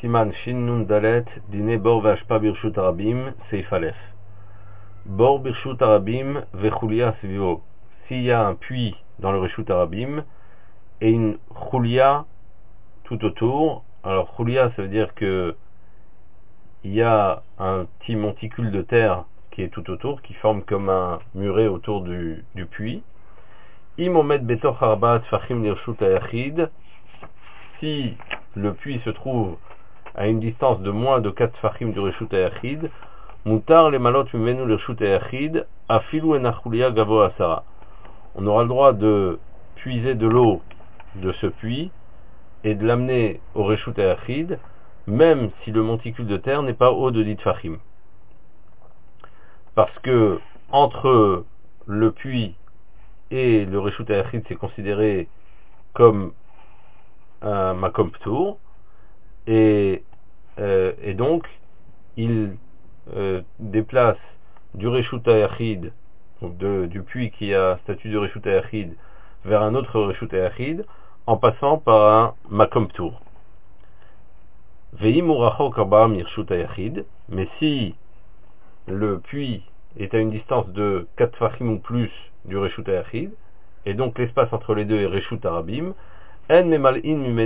Siman Shin Nun Dalet Dine Bor Vashpa Birshut Arabim Seif Aleph. Bor Birshut Arabim Vechulia Svivo. S'il y a un puits dans le Reshut Arabim et une Chulia tout autour, alors Chulia ça veut dire que il y a un petit monticule de terre qui est tout autour, qui forme comme un muret autour du puits. Imomet Betoch Arbaat Fachim Lirshut Ayachid. Si le puits se trouve à une distance de moins de 4 fachim du Reshut Ayachid, Mutar le malot mimenu Reshut Ayachid, afilu en achulia gavo asara. On aura le droit de puiser de l'eau de ce puits et de l'amener au Reshut Ayachid, même si le monticule de terre n'est pas haut de 10 fachim. Parce que entre le puits et le Reshut Ayachid, c'est considéré comme un makom ptour, et donc il déplace du Reshut Ayachid, donc du puits qui a statut de Reshut Ayachid, vers un autre Reshut Ayachid en passant par un makom ptour. Ve'im urachok arba'am Reshut Ayachid, mais si le puits est à une distance de 4 fachim ou plus du Reshut Ayachid, et donc l'espace entre les deux est Reshut Arabim, là on n'aura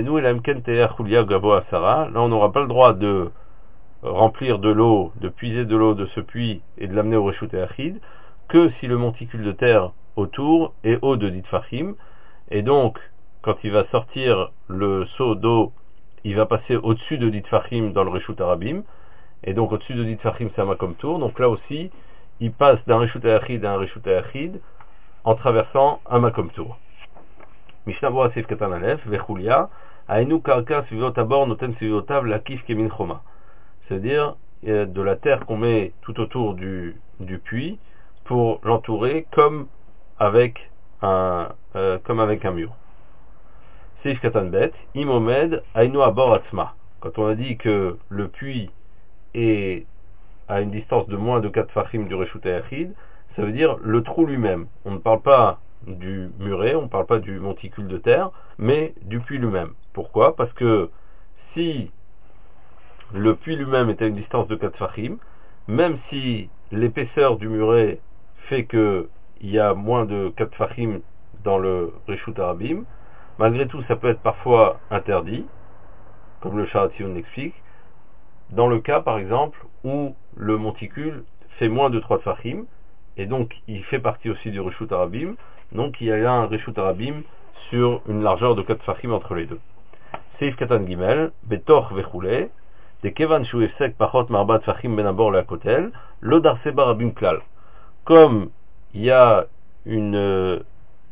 pas le droit de remplir de l'eau, de puiser de l'eau de ce puits et de l'amener au Reshut Ayachid, que si le monticule de terre autour est haut de 10 fachim, et donc quand il va sortir le seau d'eau, il va passer au-dessus de 10 fachim dans le Reshut Arabim, et donc au-dessus de 10 fachim c'est un makom tour, donc là aussi il passe d'un Reshut Ayachid à un Reshut Ayachid en traversant un makom tour. Mishnah Bora Seif Katan Aleph, Vechulia, Ainu Karka Sivot Abor Noten Sivotav Lakif Kemin Choma. C'est-à-dire de la terre qu'on met tout autour du puits pour l'entourer comme avec un mur. Seif Katan Bet, Imomed, Ainu Abor Atzma. Quand on a dit que le puits est à une distance de moins de 4 fachim du Reshut Ayachid, ça veut dire le trou lui-même. On ne parle pas du muret, on ne parle pas du monticule de terre, mais du puits lui-même. Pourquoi? Parce que si le puits lui-même est à une distance de 4 fachim, même si l'épaisseur du muret fait qu'il y a moins de 4 fachim dans le Reshut Arabim, malgré tout ça peut être parfois interdit, comme le Sharatzion l'explique, dans le cas par exemple où le monticule fait moins de 3 fachim, et donc il fait partie aussi du Reshut Arabim, donc il y a un Reshut Arabim sur une largeur de 4 fachim entre les deux. Seif Katan Gimel, Betor Vechule, de Kevan Shu Efsek Pachot Marbat Fachim Ben Abor La Kotel, Lodar Seba Rabim Klal. Comme il y a une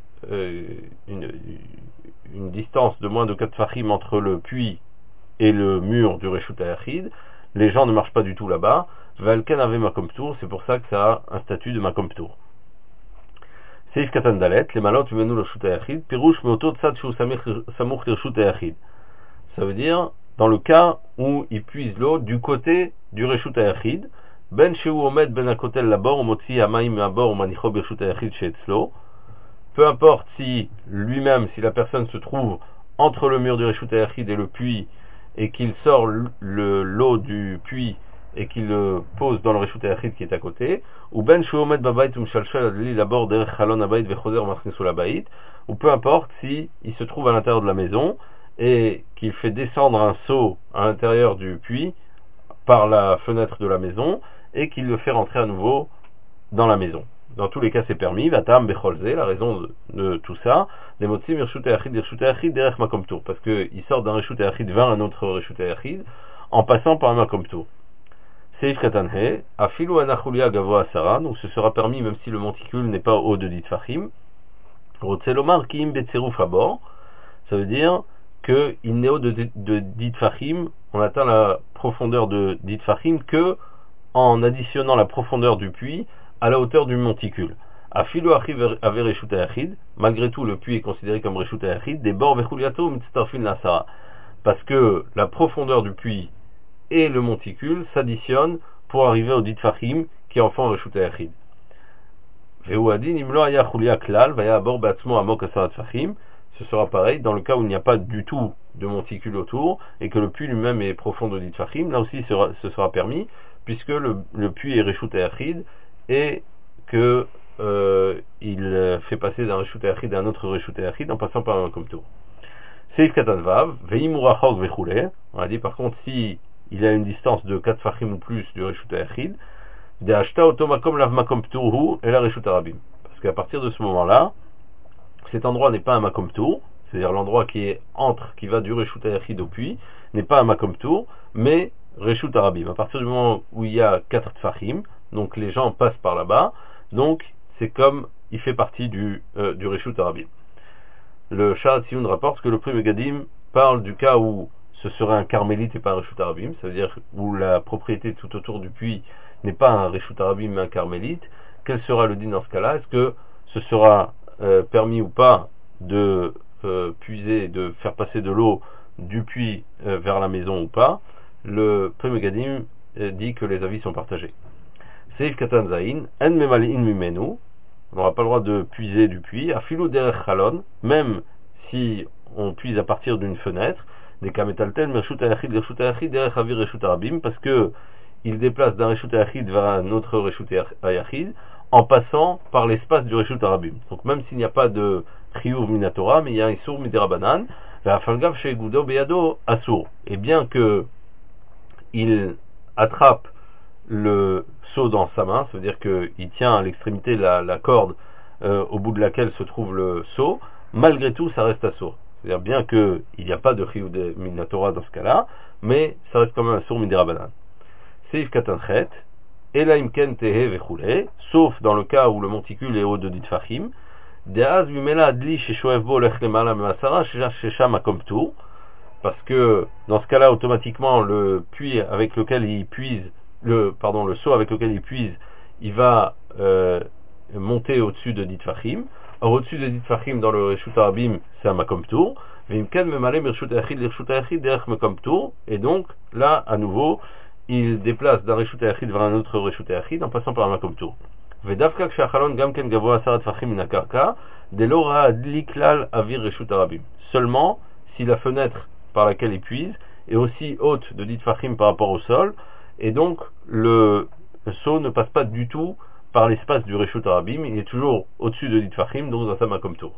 distance de moins de 4 fachim entre le puits et le mur du Reshut Ayachid, les gens ne marchent pas du tout là-bas. Valken avait makom ptour, c'est pour ça que ça a un statut de makom ptour. Seif Katan Dalet, les malot venu le Reshut Ayachid, pirouche meoto tzad shu samuch Reshut Ayachid. Ça veut dire dans le cas où il puise l'eau du côté du Reshut Ayachid, ben shehu omed ben akotel labor motzi hamaim abor manicho Reshut Ayachid sheetzlo. Peu importe si lui-même, si la personne se trouve entre le mur du Reshut Ayachid et le puits, et qu'il sort l'eau du puits et qu'il le pose dans le Reshut Ayachid qui est à côté, ou ben shuomet babait umshalshal adli labor derech chalon abayit vechozer machnisul abayit, ou peu importe si il se trouve à l'intérieur de la maison et qu'il fait descendre un seau à l'intérieur du puits par la fenêtre de la maison et qu'il le fait rentrer à nouveau dans la maison. Dans tous les cas c'est permis, vatam becholze, la raison de tout ça, les motzim Reshut Ayachid derech makom tour, parce qu'il sort d'un Reshut Ayachid vers un autre Reshut Ayachid en passant par un makom tour. Seif Katan He, afilu anachulia gavo asara, donc ce sera permis même si le monticule n'est pas haut de 10 fachim. Rotzelomar kiim betseruf abor, ça veut dire qu'il n'est haut de 10 fachim, on atteint la profondeur de 10 fachim que en additionnant la profondeur du puits à la hauteur du monticule. Afilu achiv ave Reshut Ayachid, malgré tout le puits est considéré comme Reshut Ayachid, des bor vechuliato mitztarfin lasara, parce que la profondeur du puits et le monticule s'additionnent pour arriver au dit fachim qui en font Reshut Ayachid. ce sera pareil dans le cas où il n'y a pas du tout de monticule autour et que le puits lui-même est profond de Ditfachim. Là aussi ce sera permis puisque le puits est Reshut Hayachid et que il fait passer d'un Reshut Hayachid à un autre Reshut Hayachid en passant par un Makom Tour. Seif Katan Vav, Veimurachok Vechule. On a dit par contre si il a une distance de 4 Fachim ou plus du Reshut Hayachid, de Ashta Otomakom Lav Makom Tourhu et la Reshut Arabim. Parce qu'à partir de ce moment-là, cet endroit n'est pas un Makom Tour, c'est-à-dire l'endroit qui va du Reshut Hayachid au puits, n'est pas un Makom Tour, mais Reshut Arabim. À partir du moment où il y a 4 Tfachim, donc les gens passent par là-bas, donc c'est comme il fait partie du Reshut Arabim. Le Sha'at Tziyun rapporte que le Pri Megadim parle du cas où ce serait un carmélite et pas un Reshut Arabim, c'est-à-dire où la propriété tout autour du puits n'est pas un Reshut Arabim mais un carmélite. Quel sera le din dans ce cas-là? Est-ce que ce sera permis ou pas de puiser, de faire passer de l'eau du puits vers la maison ou pas? Le Pri Megadim dit que les avis sont partagés. Seif Katan Zain, En Memalin Mimenu, on n'aura pas le droit de puiser du puits, Afilu Derech Chalon, même si on puise à partir d'une fenêtre, des Kametalten, Reshut Hayachid, Reshut Hayachid, Derech Avir Reshut Arabim, parce que il déplace d'un Reshut Hayachid vers un autre Reshut Hayachid, en passant par l'espace du Reshut Arabim. Donc même s'il n'y a pas de Chiyuv Minatora, mais il y a un Isur Midirabanan, la Falgav Shei Gudo Beyado Asur. Et bien que il attrape le seau dans sa main, ça veut dire qu'il tient à l'extrémité la corde au bout de laquelle se trouve le seau, malgré tout ça reste assour. C'est-à-dire bien qu'il n'y a pas de Chiyuv de Minatora dans ce cas-là, mais ça reste quand même un sourd Midirabanan. Seif Katanchet, Elaimken Tehe Vechule, sauf dans le cas où le monticule est haut de Ditfachim, Deaz Vimela Adli Sheshoevbo Lech Lemala Memasara Shesham Makom Tour, parce que dans ce cas-là, automatiquement, le puits avec lequel il puise, le seau avec lequel il puise, il va monter au-dessus de Ditfachim. Or, au-dessus de Ditfachim, dans le Reshut Arabim, c'est un Makom Tour. Vimken Memale Reshut Hayachid Reshut Hayachid Derech Makom Tour. Et donc, là, à nouveau, il déplace d'un Reshut Hayachid vers un autre Reshut Hayachid en passant par un Makom Tour. Vedavka Kshachalon Gamken Gavoa Asarat Fachim Minakarka Delora Adli Klal Avir Reshut Arabim. Seulement, si la fenêtre par laquelle il puise est aussi haute de Ditfachim par rapport au sol, et donc le seau ne passe pas du tout par l'espace du Reshut Arabim, il est toujours au-dessus de Ditfachim, donc dans sa Makom Tour.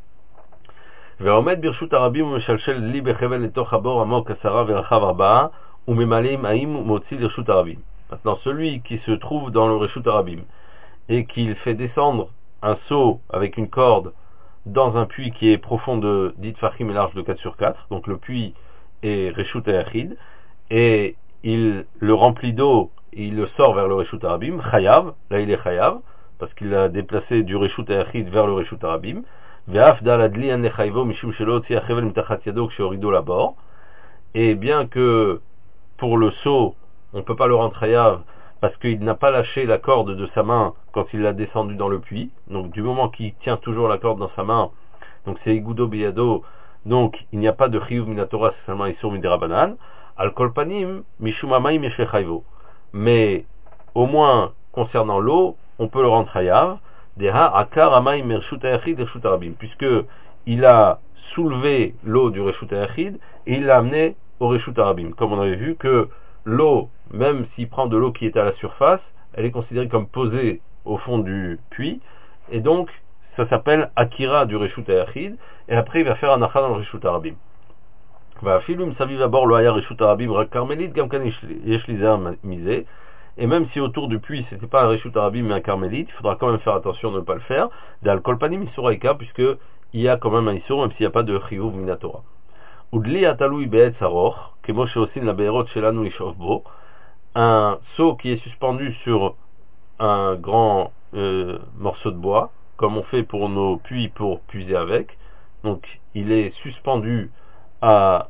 Ve'omed birshut Arabim umeshalshel li bechevel letoch habor amok asara verachav arba'a umemalim haim motzi lirshut Arabim. Maintenant, celui qui se trouve dans le Reshut Arabim et qu'il fait descendre un seau avec une corde dans un puits qui est profond de Ditfachim et large de 4 sur 4, donc le puits est Reshut Hayachid, et il le remplit d'eau et il le sort vers le Reshut Arabim, Chayav, là il est Chayav, parce qu'il l'a déplacé du Reshut Hayachid vers le Reshut Arabim, Ve'af dal adli an nechayvo mishum shelo otzi achevel mitachat yado ksheorido labor, et bien que pour le seau, on ne peut pas le rendre Chayav, parce qu'il n'a pas lâché la corde de sa main quand il l'a descendu dans le puits, donc du moment qu'il tient toujours la corde dans sa main, donc c'est Igudo Beyado, donc il n'y a pas de Chiyuv Minatora, c'est seulement Isur Midirabanan, Al Kolpanim Mishum Hamayim Yesh Lechayvo. Mais au moins concernant l'eau, on peut le rendre Chayav, Deha Akar Hamayim Reshut Hayachid Reshut Arabim, puisque il a soulevé l'eau du Reshut Hayachid et il l'a amené au Reshut Arabim, comme on avait vu que l'eau, même s'il prend de l'eau qui est à la surface, elle est considérée comme posée au fond du puits, et donc ça s'appelle Akira du Reshut Hayachid, et après il va faire un Acha dans le Reshut Arabim. Va filum saviv d'abord le Haya Reshut Arabim rak Carmélite, Gamkan Yesh Lizer Misé, et même si autour du puits c'était pas un Reshut Arabim mais un Carmélite, il faudra quand même faire attention de ne pas le faire, d'Al Kolpanim Isuraika, puisque il y a quand même un Isur, même s'il n'y a pas de Chiyuv Minatora. Udli Atalui Be'et Saroch, Kemo Sheosin la Be'erot Shelanu Lishovbo, un seau qui est suspendu sur un grand morceau de bois, comme on fait pour nos puits pour puiser avec. Donc il est suspendu à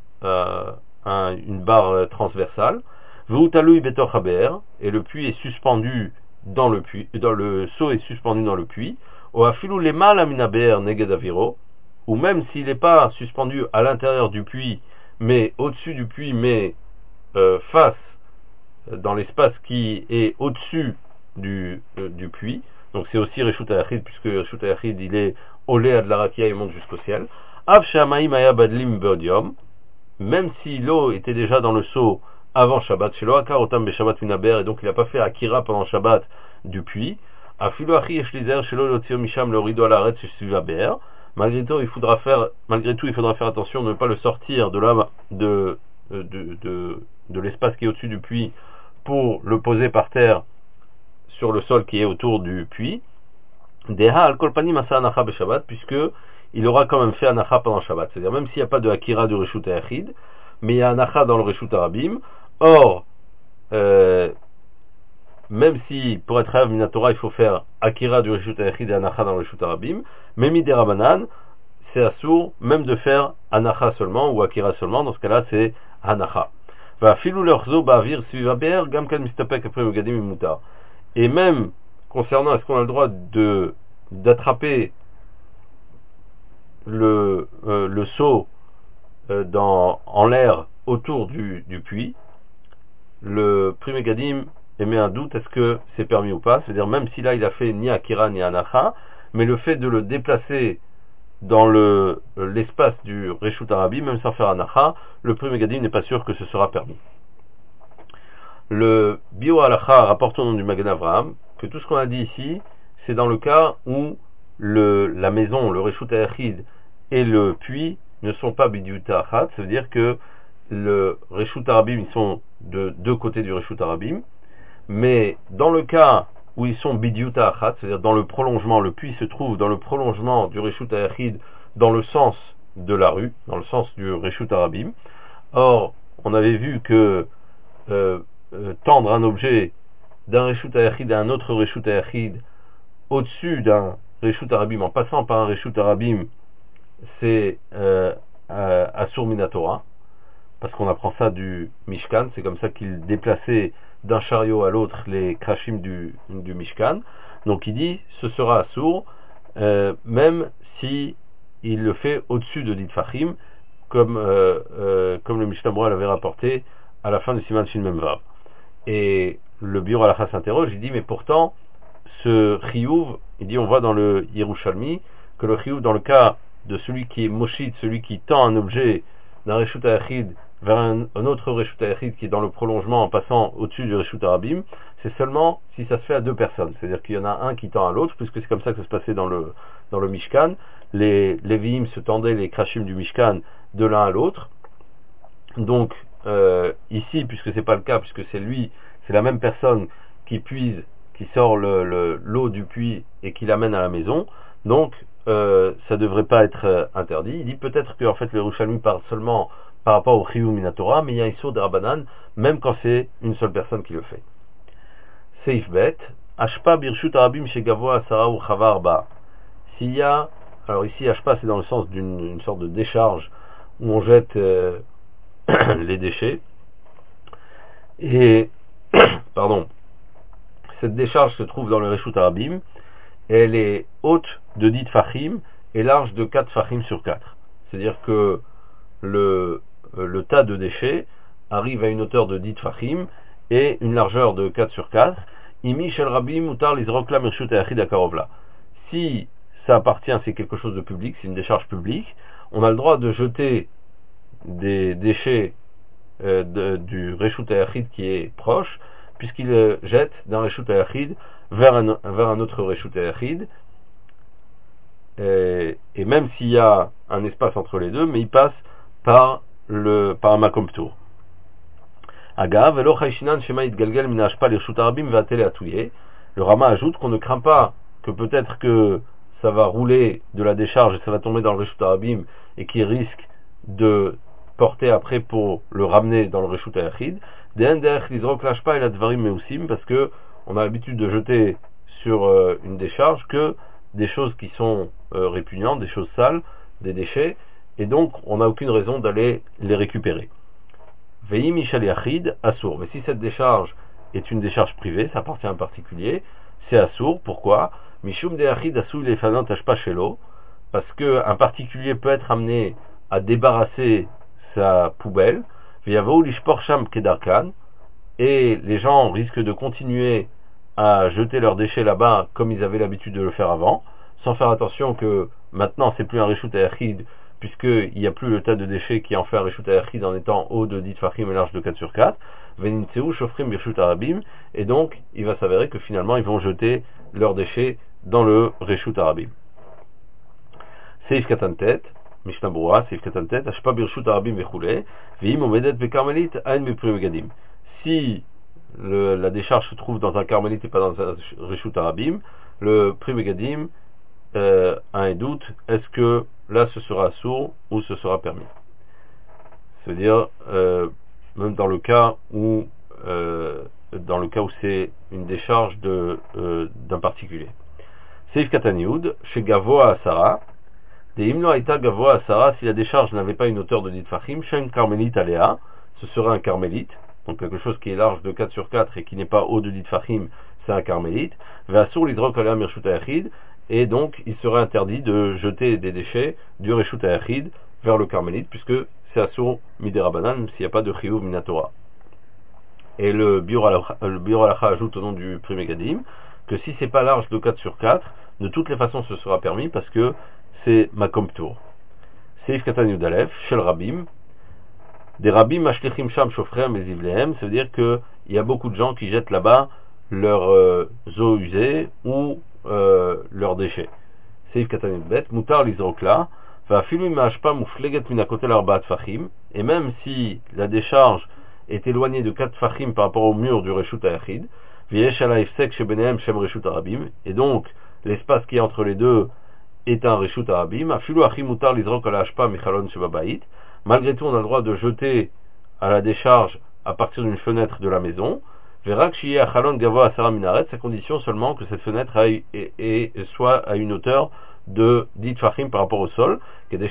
une barre transversale. V'utalui betor haber, et le puits est suspendu dans le puits, le seau est suspendu dans le puits. O afilu lema la minaber neged aviro, ou même s'il n'est pas suspendu à l'intérieur du puits, mais au-dessus du puits, mais face dans l'espace qui est au-dessus du puits. Donc c'est aussi Reshut Hayachid, puisque Reshut Hayachid il est olé à de la rakia et monte jusqu'au ciel. Av she'hamayim haya badlim be'od yom, même si l'eau était déjà dans le seau avant Shabbat, shelo akar otam beShabbat minaber, et donc il n'a pas fait akira pendant Shabbat du puits, afilu achi yesh lizer shelo lotzio misham leorido al haaretz shesviv haber, malgré tout il faudra faire attention de ne pas le sortir de l'espace qui est au-dessus du puits pour le poser par terre sur le sol qui est autour du puits. Deha al kol panim asa anacha beShabbat, puisque il aura quand même fait anacha pendant Shabbat, c'est-à-dire même s'il n'y a pas de akira du reshut hayachid, mais il y a anacha dans le reshut harabim. Or, même si pour être Hayav Minatora il faut faire akira du reshut hayachid et anacha dans le reshut harabim, même miderabanan c'est assour même de faire anacha seulement ou akira seulement, dans ce cas-là c'est anacha. Va filou l'orzo ba'avir suivaber gam kan mistapek après megadim imutar. Et même concernant est-ce qu'on a le droit d'attraper le seau en l'air autour du puits, le Pri Megadim émet un doute, est-ce que c'est permis ou pas, c'est-à-dire même si là il a fait ni akira ni anacha, mais le fait de le déplacer dans l'espace du reshut harabim, même sans faire anacha, le Pri Megadim n'est pas sûr que ce sera permis. Le Bio Halacha rapporte au nom du Magen Avraham que tout ce qu'on a dit ici, c'est dans le cas où la maison, le reshut hayachid et le puits ne sont pas bidiuta achat, ça veut dire que le reshut harabim, ils sont de deux côtés du reshut harabim, mais dans le cas où ils sont bidiuta achat, c'est-à-dire dans le prolongement, le puits se trouve dans le prolongement du reshut hayachid dans le sens de la rue, dans le sens du reshut harabim. Or, on avait vu que tendre un objet d'un reshut hayachid à un autre reshut hayachid au-dessus d'un reshut harabim en passant par un reshut harabim, c'est Asur Minatora, parce qu'on apprend ça du Mishkan, c'est comme ça qu'il déplaçait d'un chariot à l'autre les krashim du Mishkan. Donc il dit ce sera Asur même si il le fait au-dessus de Ditfachim, comme le Mishnah Berurah l'avait rapporté à la fin du Siman Shin Mem Vav. Et le Biur Halacha s'interroge, il dit mais pourtant ce chiyuv, il dit on voit dans le Yerushalmi que le chiyuv dans le cas de celui qui est moshit, celui qui tend un objet d'un reshut hayachid vers un autre reshut hayachid qui est dans le prolongement en passant au-dessus du reshut harabim, c'est seulement si ça se fait à deux personnes, c'est-à-dire qu'il y en a un qui tend à l'autre, puisque c'est comme ça que ça se passait dans le Mishkan, les Lévi'im se tendaient les krashim du Mishkan de l'un à l'autre. Donc ici, puisque c'est pas le cas, puisque c'est la même personne qui puise, qui sort l'eau du puits et qui l'amène à la maison, donc ça devrait pas être interdit. Il dit peut-être que en fait le Yerushalmi parle seulement par rapport au Chiyuv Minatora, mais il y a un Issur de Rabbanan même quand c'est une seule personne qui le fait. Seif Bet, Ashpa birshut harabim shegavoa asara ou chava arba. S'il y a, alors ici Ashpa c'est dans le sens d'une sorte de décharge où on jette les déchets, et pardon, cette décharge se trouve dans le reshut harabim, et elle est haute de 10 tfachim et large de 4 tfachim sur 4. C'est-à-dire que le tas de déchets arrive à une hauteur de 10 tfachim et une largeur de 4 sur 4. Imi shel rabim mutar lizrok la mirshut hayachid akarovla. Si ça appartient, c'est quelque chose de public, c'est une décharge publique, on a le droit de jeter des déchets du reshut hayachid qui est proche, puisqu'il jette d'un reshut hayachid vers un autre reshut hayachid, et même s'il y a un espace entre les deux, mais il passe par un makom ptour. Agav, velo chayshinan shema itgalgal min hashpa lirshut harabim ve'atele atouye. Le Rama ajoute qu'on ne craint pas que peut-être que ça va rouler de la décharge et ça va tomber dans le reshut harabim et qu'il risque de porter après pour le ramener dans le reshut hayachid. De'en derech lizrok l'hashpa el advarim meusim, parce que on a l'habitude de jeter sur une décharge que des choses qui sont répugnantes, des choses sales, des déchets, et donc on n'a aucune raison d'aller les récupérer. Ve'i mishal yachid assour. Mais si cette décharge est une décharge privée, ça appartient à un particulier, c'est assour. Pourquoi? Mishum de yachid assour les fanant ashpa shelo, parce que un particulier peut être amené à débarrasser sa poubelle. Ve'yavou lishpor sham kedarkan, et les gens risquent de continuer à jeter leurs déchets là-bas comme ils avaient l'habitude de le faire avant, sans faire attention que maintenant c'est plus un reshut hayachid puisqu'il n'y a plus le tas de déchets qui en fait un Reshut Hayachid en étant haut de 10 Tfachim et large de 4 sur 4, Venintseu Shofrim Birshut Arabim, et donc il va s'avérer que finalement ils vont jeter leurs déchets dans le Reshut Arabim. Seif Katantet, Mishnah Brura, Seif Katantet, Ashpa Birshut Arabim Vechule, Veim Omedet Bekarmelit, Ain Meprim Megadim. Si la décharge se trouve dans un carmélite et pas dans un Reshut Arabim, le Pri Megadim a un doute, est-ce que là ce sera sourd ou ce sera permis? C'est-à-dire, même dans le cas où c'est une décharge d'un particulier. Seif Kataniud, chez Gavoa Asara, des Himno Aïta Gavoa Asara, si la décharge n'avait pas une hauteur de 10 Fachim, Shem Carmélite Aléa, ce serait un carmélite, donc quelque chose qui est large de 4 sur 4 et qui n'est pas haut de 10 Fachim, c'est un carmélite. Vasur l'Hidrok Aléa Mirshut Hayachid, et donc il serait interdit de jeter des déchets du Reshut Hayachid vers le carmélite, puisque c'est Asur Miderabanan, même s'il n'y a pas de Chiyuv Minatora. Et le Biur Halacha ajoute au nom du Pri Megadim que si c'est pas large de 4 sur 4, de toutes les façons ce sera permis parce que c'est Makom Ptour. Seif Katan Yudalef, Shel Rabim, des Rabim Ashlichim Sham Shofrem et Zivlehem, ça veut dire qu'il y a beaucoup de gens qui jettent là-bas leurs eaux usées ou leurs déchets. Seif Katan Yudbet, Mutar Lizrokla, Va Filum Mashpa Mufleget Minakotel Arbaat Fachim, et même si la décharge est éloignée de 4 Fachim par rapport au mur du Reshut Hayachid, Viesh Ala Ifsek Shebenehem Shem Reshut Arabim, et donc l'espace qui est entre les deux est un Reshut Arabim, Afilu Achim Mutar Lizrok Ala Ashpa Michalon Shebabait, malgré tout on a le droit de jeter à la décharge à partir d'une fenêtre de la maison, Verak Shiye Achalon Gavo Asara Minaret, à condition seulement que cette fenêtre soit à une hauteur de 10 Tfachim par rapport au sol,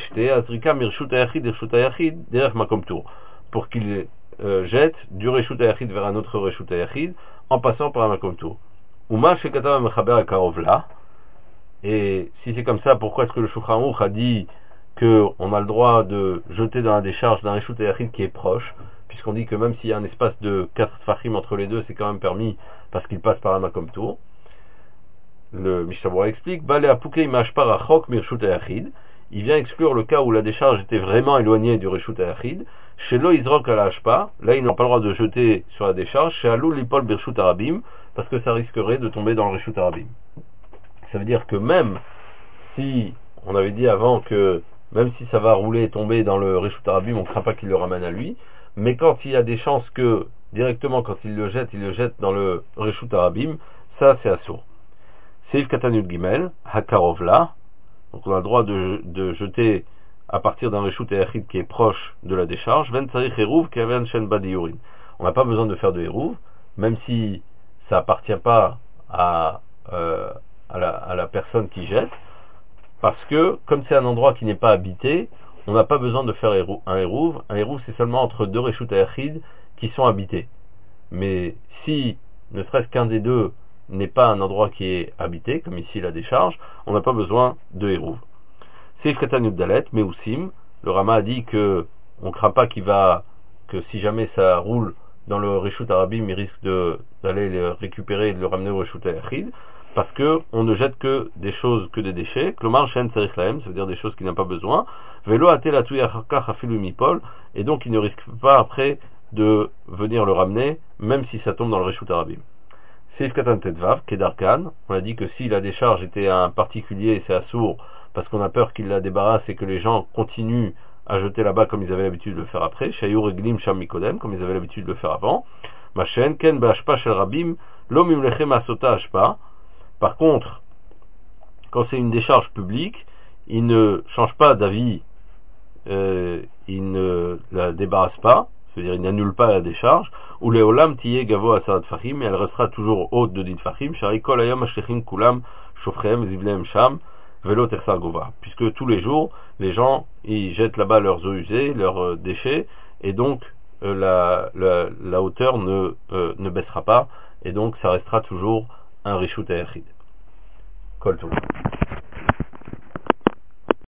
pour qu'il jette du Reshut Hayachid vers un autre Reshut Hayachid en passant par un Makom Tour. Et si c'est comme ça, pourquoi est-ce que le Shulchan Aruch a dit qu'on a le droit de jeter dans la décharge d'un Reshut Hayachid qui est proche, puisqu'on dit que même s'il y a un espace de 4 Tfachim entre les deux, c'est quand même permis parce qu'il passe par un Makom Tour. Le Mishnah Brura explique, il vient exclure le cas où la décharge était vraiment éloignée du Reshut Hayachid. Chez Lo Izrok Ala Ashpa, là ils n'ont pas le droit de jeter sur la décharge. Chez Alou Lipol Birshut Arabim, parce que ça risquerait de tomber dans le Reshut Arabim. Ça veut dire que même si, on avait dit avant que même si ça va rouler et tomber dans le Reshut Arabim, on ne craint pas qu'il le ramène à lui. Mais quand il y a des chances que, directement quand il le jette dans le Reshut Arabim, ça c'est assourd. Seif Katanud Gimel, Hakarovla, donc on a le droit de jeter à partir d'un Reshut Hayachid qui est proche de la décharge, Ven Tsarich Eruv Keven Shen Badiyurin. On n'a pas besoin de faire de Eruv, même si ça appartient pas à la personne qui jette, parce que comme c'est un endroit qui n'est pas habité, on n'a pas besoin de faire un Eruv. Un Eruv c'est seulement entre deux Reshut Hayachid qui sont habités. Mais si ne serait-ce qu'un des deux n'est pas un endroit qui est habité, comme ici la décharge, on n'a pas besoin de Hérouv. Seif Katanud Dalet, Meousim, le Rama a dit que on craint pas que si jamais ça roule dans le Reshut Arabim, il risque d'aller le récupérer et de le ramener au Reshut Hayachid, parce que on ne jette que des choses, que des déchets, Klomar Shen Tzarich Lahem, ça veut dire des choses qu'il n'a pas besoin, Velo Ate Latouy Acharkach Afilu Mipol, et donc il ne risque pas après de venir le ramener, même si ça tombe dans le Reshut Arabim. Seif Katan Tetvav, Kedarkan, on a dit que si la décharge était un particulier, c'est assourd, parce qu'on a peur qu'il la débarrasse et que les gens continuent à jeter là-bas comme ils avaient l'habitude de le faire après, Shayur Eglim Sham Mikodem, comme ils avaient l'habitude de le faire avant, Machen, Ken Bashpa Shel Rabim, Lom Imlechem Asota Ashpa. Par contre, quand c'est une décharge publique, il ne change pas d'avis, il ne la débarrasse pas, c'est-à-dire il n'annule pas la décharge, ou les olam tiye gavo asarat fachim, et elle restera toujours haute de 10 fachim, shari kol ayam ashlechim kulam shofrehem zivlehem sham velo tersar gova, puisque tous les jours les gens ils jettent là-bas leurs eaux usées, leurs déchets, et donc la hauteur ne baissera pas, et donc ça restera toujours un Reshut Hayachid. Kol tov.